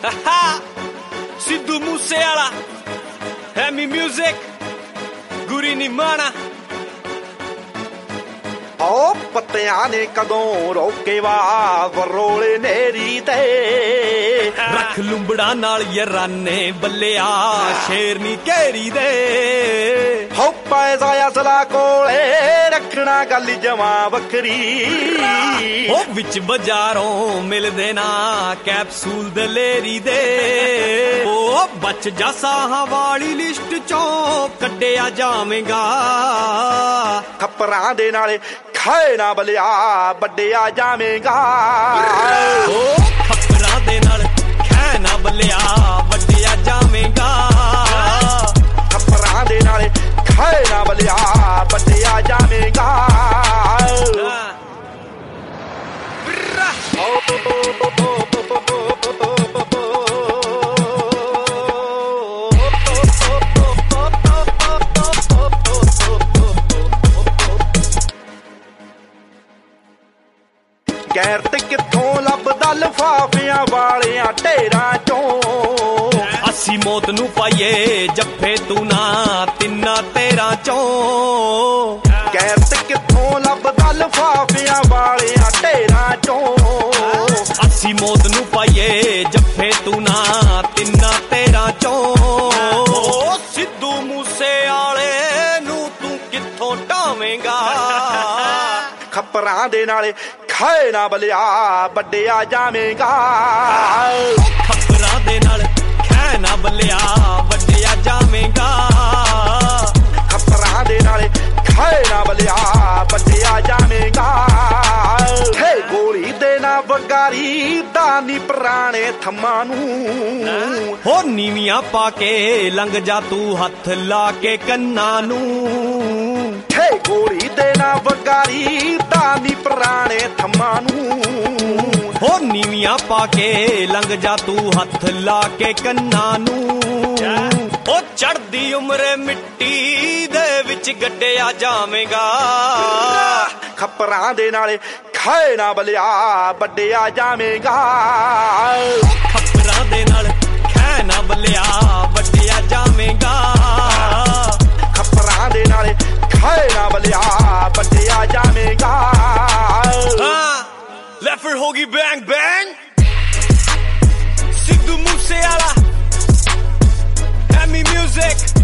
Sidhu Moosewala, Ammy music, Guri ਨੀ ਮਾਣਾ। ਓ ਪੱਤਿਆਂ ਨੇ ਕਦੋਂ ਰੋਕੇ ਵਾ ਵਰੋਲੇ ਨੇਰੀ ਤੇ, ਰੱਖ ਲੁੰਬੜਾ ਨਾਲ ਯਾਰਾਨੇ ਬੱਲਿਆ ਸ਼ੇਰ ਨੀ ਘੇਰੀ ਦੇ। ਹੋ ਪੈਸਾ ਅਸਲਾ ਕੋਲੇ ਰੱਖਣਾ ਗੱਲ ਜਮਾਂ ਵੱਖਰੀ, ਉਹ ਵਿੱਚ ਬਾਜ਼ਾਰੋਂ ਮਿਲਦੇ ਨਾ ਕੈਪਸੂਲ ਦਲੇਰੀ ਦੇ। ਉਹ ਬਚ ਜਾ ਸਾਹਾਂ ਵਾਲੀ ਲਿਸਟ ਚੋਂ ਕੱਢਿਆ ਜਾਵੇਂਗਾ, ਖੱਪਰਾਂ ਦੇ ਨਾਲੇ ਖਾਏ ਨਾ ਬਲਿਆ ਵੱਡਿਆ ਜਾਵੇਂਗਾ। ਉਹ ਖੱਪਰਾਂ ਦੇ ਨਾਲ ਖੈ ਨਾ ਬੱਲਿਆ ਵੱਡਿਆ ਜਾਵੇਂਗਾ, ਖੱਪਰਾਂ ਦੇ ਨਾਲੇ ਖਾਏ ਨਾ ਬਲਿਆ ਵੱਡਿਆ ਜਾਵੇਂਗਾ। ਗੈਰਤ ਕਿੱਥੋਂ ਲੱਭਦਾ ਲਿਫਾਫਿਆਂ ਵਾਲਿਆਂ ਢੇਰਾਂ ਚੋਂ, ਅਸੀਂ ਮੌਤ ਨੂੰ ਪਾਈਏ ਜੱਫੇ ਤੂੰ ਨਾ ਤਿੰਨਾਂ ਤੇਰਾਂ ਚੋਂ। ਗੈਰਤ ਕਿੱਥੋਂ ਲੱਭਦਾ ਲਿਫਾਫਿਆਂ ਵਾਲਿਆਂ ਢੇਰਾਂ ਚੋਂ, ਅਸੀਂ ਮੌਤ ਨੂੰ ਪਾਈਏ ਜੱਫੇ ਤੂੰ ਨਾ ਤਿੰਨਾਂ ਤੇਰਾਂ ਚੋਂ। ਓ ਸਿੱਧੂ ਮੂਸੇਵਾਲੇ ਨੂੰ ਤੂੰ ਕਿੱਥੋਂ ਢਾਵੇਂਗਾ, ਖੱਪਰਾਂ ਦੇ ਨਾਲੇ ਖਾਏ ਨਾ ਬਲਿਆ ਵੱਡਿਆ ਜਾਵੇਂਗਾ। ਖੱਪਰਾਂ ਦੇ ਨਾਲ ਖੈ ਨਾ ਬੱਲਿਆ ਵੱਡਿਆ ਜਾਵੇਂਗਾ, ਖੱਪਰਾਂ ਦੇ ਨਾਲੇ ਖਾਏ ਨਾ ਬਲਿਆ ਵੱਡਿਆ ਜਾਵੇਂਗਾ। ਹੇ ਗੋਲੀ ਦੇ ਨਾ ਵਗਾਰੀ ਦਾ ਨੀ ਪੁਰਾਣੇ ਥੰਮਾਂ ਨੂੰ, ਹੋ ਨੀਵੀਆਂ ਪਾ ਕੇ ਲੰਘ ਜਾ ਤੂੰ ਹੱਥ ਲਾ ਕੇ ਕੰਨਾਂ ਨੂੰ। ਹੇ ਗੋਲੀ ਦੇ ਨਾ ਵਗਾਰੀ ਦਾ ਨੀ ਪੁਰਾਣੇ ਥੰਮਾਂ ਨੂੰ, ਹੋ ਨੀਵੀਆਂ ਪਾ ਕੇ ਲੰਘ ਜਾ ਤੂੰ ਹੱਥ ਲਾ ਕੇ ਕੰਨਾਂ ਨੂੰ। ਉਹ ਚੜਦੀ ਉਮਰੇ ਮਿੱਟੀ ਦੇ ਵਿੱਚ ਗੱਡਿਆ ਜਾਵੇਂਗਾ, ਖੱਪਰਾਂ ਦੇ ਨਾਲੇ ਖਾਏ ਨਾ ਬਲਿਆ ਵੱਡਿਆ ਜਾਵੇਂਗਾ। ਖੱਪਰਾਂ ਦੇ ਨਾਲ ਖੈ ਨਾ ਬੱਲਿਆ ਵੱਡਿਆ ਜਾਵੇਂਗਾ, ਖੱਪਰਾਂ ਦੇ ਨਾਲੇ ਖਾਏ ਨਾ ਬਲਿਆ ਵੱਡਿਆ ਜਾਵੇਂਗਾ। ਲੈਫਟ ਹੋ ਗਈ bang bang, Sidhu Moosewala, Ammy music.